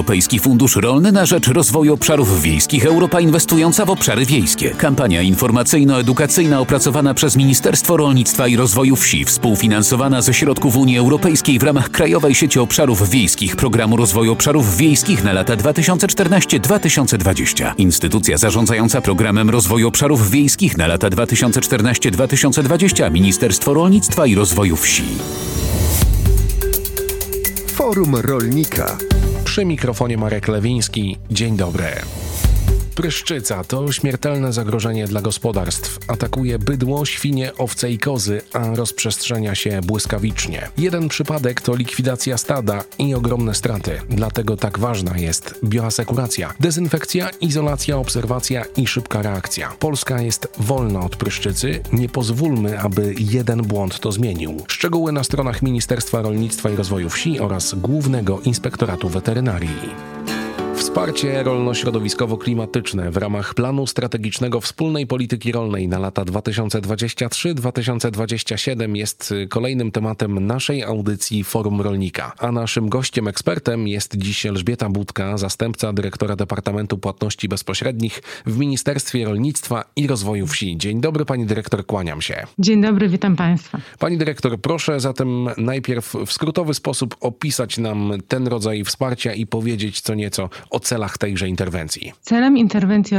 Europejski Fundusz Rolny na rzecz Rozwoju Obszarów Wiejskich Europa inwestująca w obszary wiejskie. Kampania informacyjno-edukacyjna opracowana przez Ministerstwo Rolnictwa i Rozwoju Wsi, współfinansowana ze środków Unii Europejskiej w ramach Krajowej Sieci Obszarów Wiejskich Programu Rozwoju Obszarów Wiejskich na lata 2014-2020. Instytucja zarządzająca Programem Rozwoju Obszarów Wiejskich na lata 2014-2020 Ministerstwo Rolnictwa i Rozwoju Wsi. Forum Rolnika. Przy mikrofonie Marek Lewiński. Dzień dobry. Pryszczyca to śmiertelne zagrożenie dla gospodarstw. Atakuje bydło, świnie, owce i kozy, a rozprzestrzenia się błyskawicznie. Jeden przypadek to likwidacja stada i ogromne straty. Dlatego tak ważna jest bioasekuracja. Dezynfekcja, izolacja, obserwacja i szybka reakcja. Polska jest wolna od pryszczycy. Nie pozwólmy, aby jeden błąd to zmienił. Szczegóły na stronach Ministerstwa Rolnictwa i Rozwoju Wsi oraz Głównego Inspektoratu Weterynarii. Wsparcie rolno-środowiskowo-klimatyczne w ramach planu strategicznego wspólnej polityki rolnej na lata 2023-2027 jest kolejnym tematem naszej audycji Forum Rolnika. A naszym gościem ekspertem jest dziś Elżbieta Budka, zastępca dyrektora Departamentu Płatności Bezpośrednich w Ministerstwie Rolnictwa i Rozwoju Wsi. Dzień dobry, pani dyrektor, kłaniam się. Dzień dobry, witam państwa. Pani dyrektor, proszę zatem najpierw w skrótowy sposób opisać nam ten rodzaj wsparcia i powiedzieć co nieco o celach tejże interwencji. Celem interwencji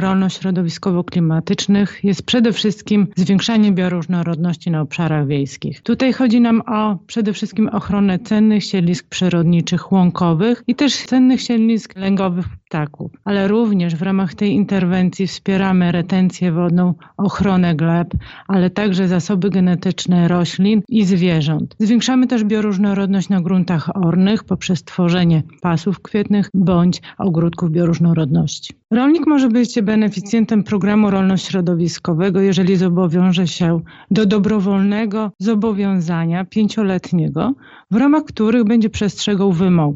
rolno-środowiskowo-klimatycznych jest przede wszystkim zwiększanie bioróżnorodności na obszarach wiejskich. Tutaj chodzi nam o przede wszystkim ochronę cennych siedlisk przyrodniczych łąkowych i też cennych siedlisk lęgowych ptaków. Ale również w ramach tej interwencji wspieramy retencję wodną, ochronę gleb, ale także zasoby genetyczne roślin i zwierząt. Zwiększamy też bioróżnorodność na gruntach ornych poprzez tworzenie pasów kwietnych bądź ogródków bioróżnorodności. Rolnik może być beneficjentem programu rolno-środowiskowego, jeżeli zobowiąże się do dobrowolnego zobowiązania 5-letniego, w ramach których będzie przestrzegał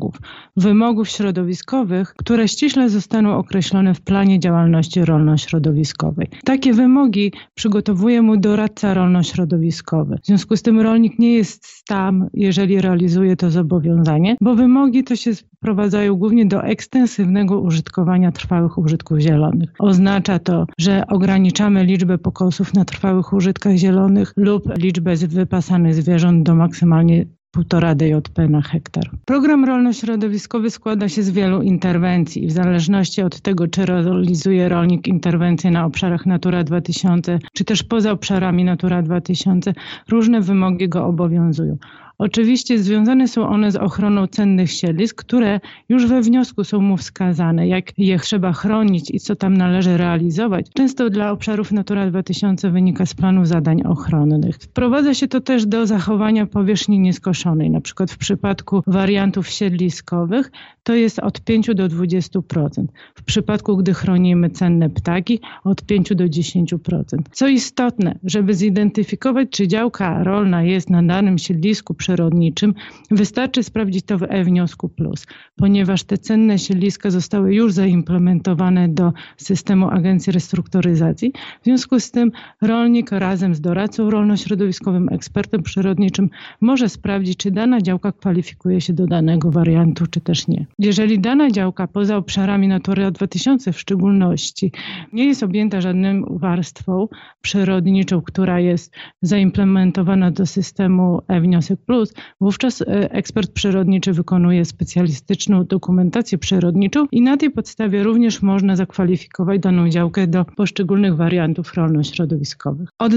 wymogów środowiskowych, które ściśle zostaną określone w planie działalności rolno-środowiskowej. Takie wymogi przygotowuje mu doradca rolno-środowiskowy. W związku z tym rolnik nie jest tam, jeżeli realizuje to zobowiązanie, bo wymogi to się sprowadzają głównie do ekstensywnego użytkowania trwałych użytków zielonych. Oznacza to, że ograniczamy liczbę pokosów na trwałych użytkach zielonych lub liczbę wypasanych zwierząt do maksymalnie 1,5 DJP na hektar. Program rolno-środowiskowy składa się z wielu interwencji i w zależności od tego, czy realizuje rolnik interwencje na obszarach Natura 2000, czy też poza obszarami Natura 2000, różne wymogi go obowiązują. Oczywiście związane są one z ochroną cennych siedlisk, które już we wniosku są mu wskazane, jak je trzeba chronić i co tam należy realizować. Często dla obszarów Natura 2000 wynika z planu zadań ochronnych. Wprowadza się to też do zachowania powierzchni nieskoszonej. Na przykład w przypadku wariantów siedliskowych to jest od 5 do 20%. W przypadku, gdy chronimy cenne ptaki, od 5 do 10%. Co istotne, żeby zidentyfikować, czy działka rolna jest na danym siedlisku przyrodniczym, wystarczy sprawdzić to w e-wniosku plus, ponieważ te cenne siedliska zostały już zaimplementowane do systemu Agencji Restrukturyzacji. W związku z tym rolnik razem z doradcą rolno-środowiskowym, ekspertem przyrodniczym może sprawdzić, czy dana działka kwalifikuje się do danego wariantu, czy też nie. Jeżeli dana działka poza obszarami Natura 2000 w szczególności nie jest objęta żadną warstwą przyrodniczą, która jest zaimplementowana do systemu e-wniosek plus, wówczas ekspert przyrodniczy wykonuje specjalistyczną dokumentację przyrodniczą i na tej podstawie również można zakwalifikować daną działkę do poszczególnych wariantów rolno-środowiskowych. Od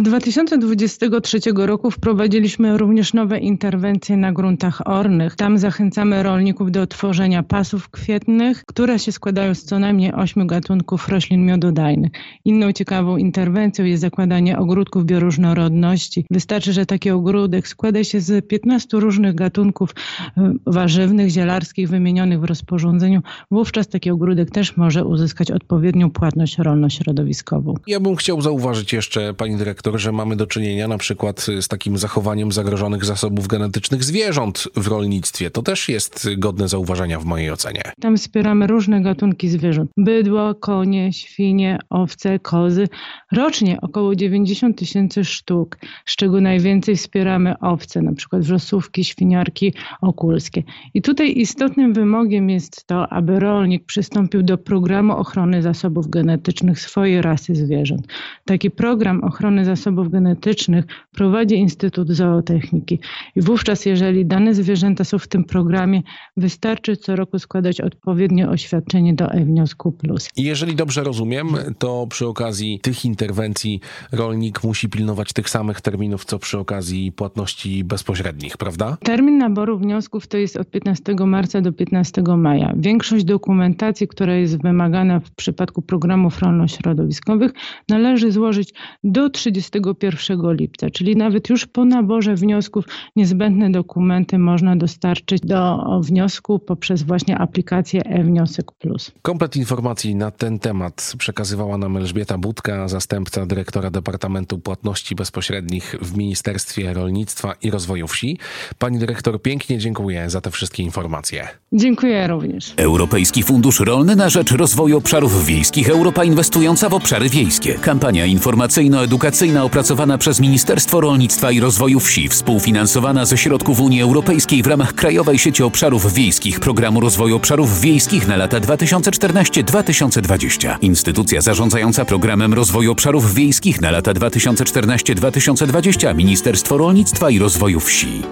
2023 roku wprowadziliśmy również nowe interwencje na gruntach ornych. Tam zachęcamy rolników do tworzenia pasów kwietnych, które się składają z co najmniej 8 gatunków roślin miododajnych. Inną ciekawą interwencją jest zakładanie ogródków bioróżnorodności. Wystarczy, że taki ogródek składa się z 15 różnych gatunków warzywnych, zielarskich wymienionych w rozporządzeniu. Wówczas taki ogródek też może uzyskać odpowiednią płatność rolno-środowiskową. Ja bym chciał zauważyć jeszcze, pani dyrektor, że mamy do czynienia na przykład z takim zachowaniem zagrożonych zasobów genetycznych zwierząt w rolnictwie. To też jest godne zauważenia w mojej ocenie. Tam wspieramy różne gatunki zwierząt. Bydło, konie, świnie, owce, kozy. Rocznie około 90 000 sztuk, z czego najwięcej wspieramy owce, na przykład w Rosówki, Świniarki Okulskie. I tutaj istotnym wymogiem jest to, aby rolnik przystąpił do programu ochrony zasobów genetycznych swojej rasy zwierząt. Taki program ochrony zasobów genetycznych prowadzi Instytut Zootechniki. I wówczas, jeżeli dane zwierzęta są w tym programie, wystarczy co roku składać odpowiednie oświadczenie do e-Wniosku Plus. I jeżeli dobrze rozumiem, to przy okazji tych interwencji rolnik musi pilnować tych samych terminów, co przy okazji płatności bezpośrednich, prawda? Termin naboru wniosków to jest od 15 marca do 15 maja. Większość dokumentacji, która jest wymagana w przypadku programów rolno-środowiskowych, należy złożyć do 31 lipca, czyli nawet już po naborze wniosków niezbędne dokumenty można dostarczyć do wniosku poprzez właśnie aplikację e-Wniosek Plus. Komplet informacji na ten temat przekazywała nam Elżbieta Budka, zastępca dyrektora Departamentu Płatności Bezpośrednich w Ministerstwie Rolnictwa i Rozwoju Wsi. Pani dyrektor, pięknie dziękuję za te wszystkie informacje. Dziękuję również. Europejski Fundusz Rolny na rzecz Rozwoju Obszarów Wiejskich. Europa inwestująca w obszary wiejskie. Kampania informacyjno-edukacyjna opracowana przez Ministerstwo Rolnictwa i Rozwoju Wsi, współfinansowana ze środków Unii Europejskiej w ramach Krajowej Sieci Obszarów Wiejskich Programu Rozwoju Obszarów Wiejskich na lata 2014-2020. Instytucja zarządzająca Programem Rozwoju Obszarów Wiejskich na lata 2014-2020 Ministerstwo Rolnictwa i Rozwoju Wsi.